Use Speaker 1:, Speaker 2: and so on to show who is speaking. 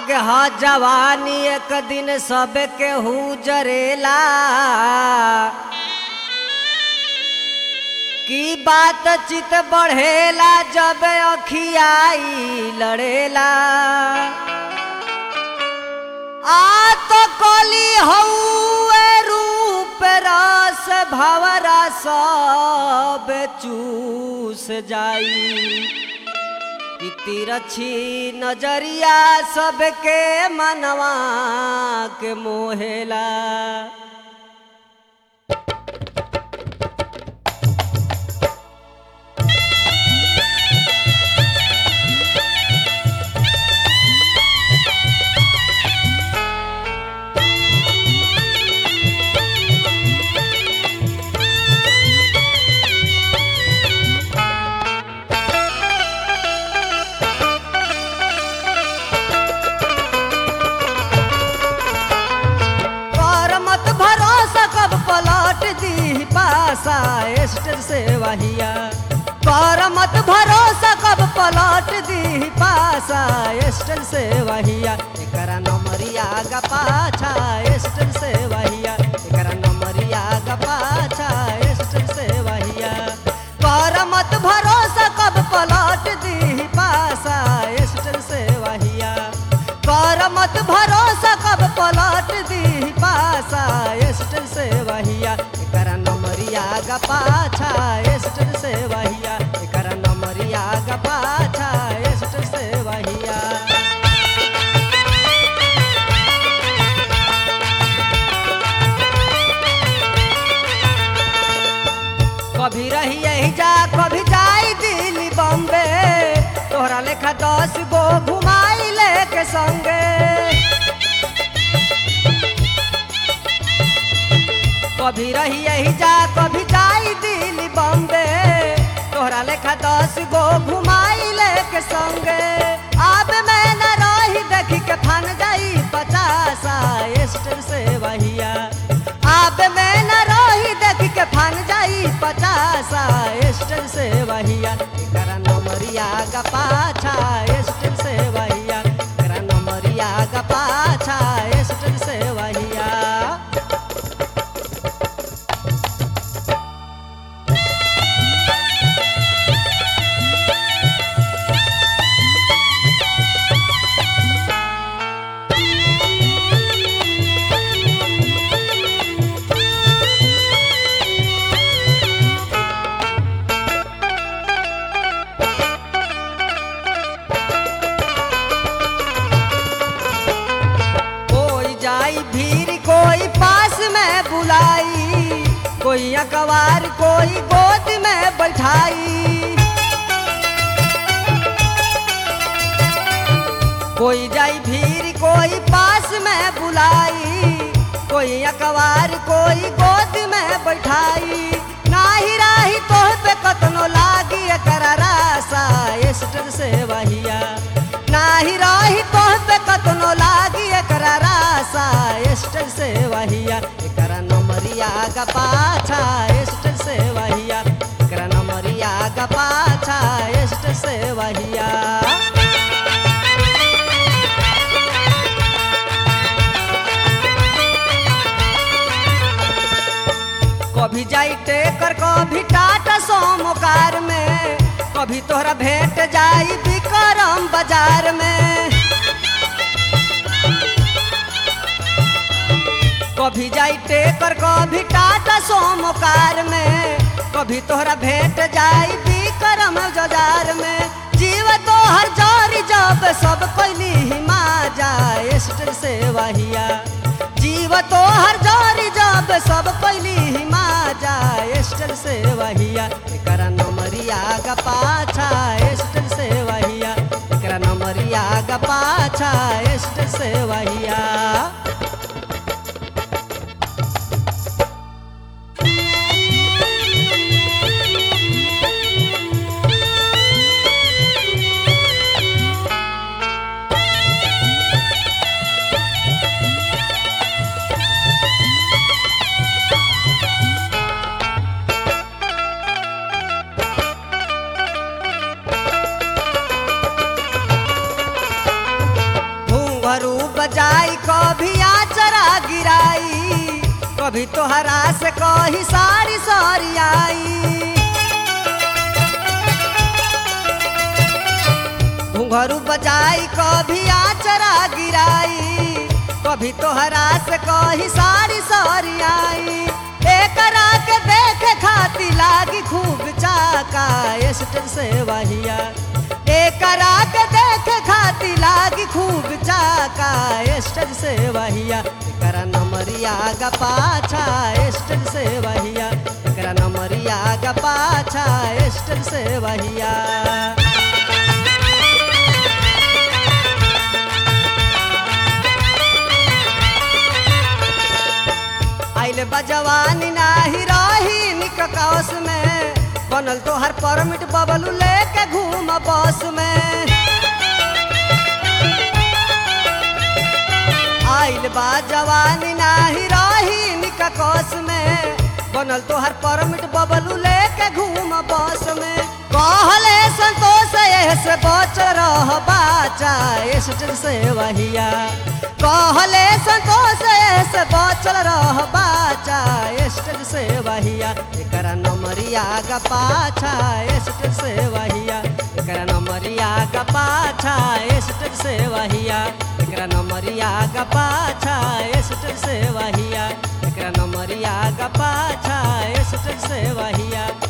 Speaker 1: आग ह जवानी एक दिन सब केहू जरेला की बातचीत बढ़ेला जब अखियाई लड़ेला आ तो कली हउए रूप रस भवरा सब चूस जाई कि तिरछी नजरिया सबके मनवा के मोहेला स्टेज से वहिया कर मत भरोसा कब पलट दी पासा स्टेज से वहिया एकरा नमरिया गा पाछा स्टेज से वहिया एकरा नमरिया गा पाछा स्टेज से वहिया कर मत भरोसा कब पलट दी पासा स्टेज से वहिया कर मत भरोसा कब पलट दी पासा स्टेज से वहिया एकरा नमरिया गा पाछा स्टेज से वहिया एकरा नमरिया गा पाछा स्टेज से वहिया कभी रही यही जा कभी जाई दिल्ली बॉम्बे तोहरा लेखा 10 गो घुमाई लेके संगे कभी रही यही जा कभी जाई दिल्ली बॉम्बे तोहरा लेखा 10 गो घुमाई लेके संगे अब मैं न रही देखी के फन जाई 50 स्टेज से वहिया अब मैं न रही देखी के फन जाई 50 स्टेज से वहिया एकरा नमरिया गा पाछा स्टेज से वहिया एकरा नमरिया गा पाछा स्टेज से वहिया कोई अखबार कोई गोद में बैठाई कोई जाई भीड़ कोई पास में बुलाई कोई अखबार कोई गोद में बैठाई नाही राही तो पे कतनो लागी एकरा रासा स्टेज से वहिया नाही राही तो पे कतनो लागी एकरा रासा स्टेज से वहिया एकरा नमरिया गा पाछा स्टेज से वहिया एकरा नमरिया गा पाछा स्टेज से वहिया कभी जाई टेकर कभी टाटा सोमो कार में कभी तोहरा भेंट जाई विक्रम बाजार में कभी जाई टेकर कभी टाटा सोमो कार में कभी तोहरा भेंट जाई विक्रम बाजार में जीव तोहर जोरी जब सब कोइली हिमा जाए स्टेज से वहिया जीव तोहर जोरी जब सब कोइली हिमा जाए स्टेज से वहिया एकरा नमरिया गा पाछा स्टेज से वहिया एकरा नमरिया गा पाछा स्टेज से वहिया घुंघरू बजाई कभी आचरा गिराई कभी तोहरा से कही सारी सारी आई घुंघरू बजाई कभी आचरा गिराई कभी तोहरा से कही सारी सारी आई एकरा के देखे खाती लागी खूब चाका स्टेज से वहिया एकरा के देखे खाती लागी खूब चाका स्टेज से वहिया एकरा नमरिया गा पाछा स्टेज से वहिया एकरा नमरिया गा पाछा स्टेज से वहिया आइले बजवानी नाही रही निक कौस में बनल तोहर परमिट बबलू लेके घूम बस में आइल बा जवानी नाही रही निक कौस में बनल तोहर परमिट बबलू लेके घूम बस में कहले संतोष से बच रह बाचा स्टेज से वहिया कहले संतोष से बचल रह बाचा स्टेज से वहिया एकरा नमरिया गा पाछा स्टेज से वहिया एकरा नमरिया गा पाछा स्टेज से वहिया एकरा नमरिया गा पाछा स्टेज से वहिया एकरा नमरिया गा पाछा स्टेज से वहिया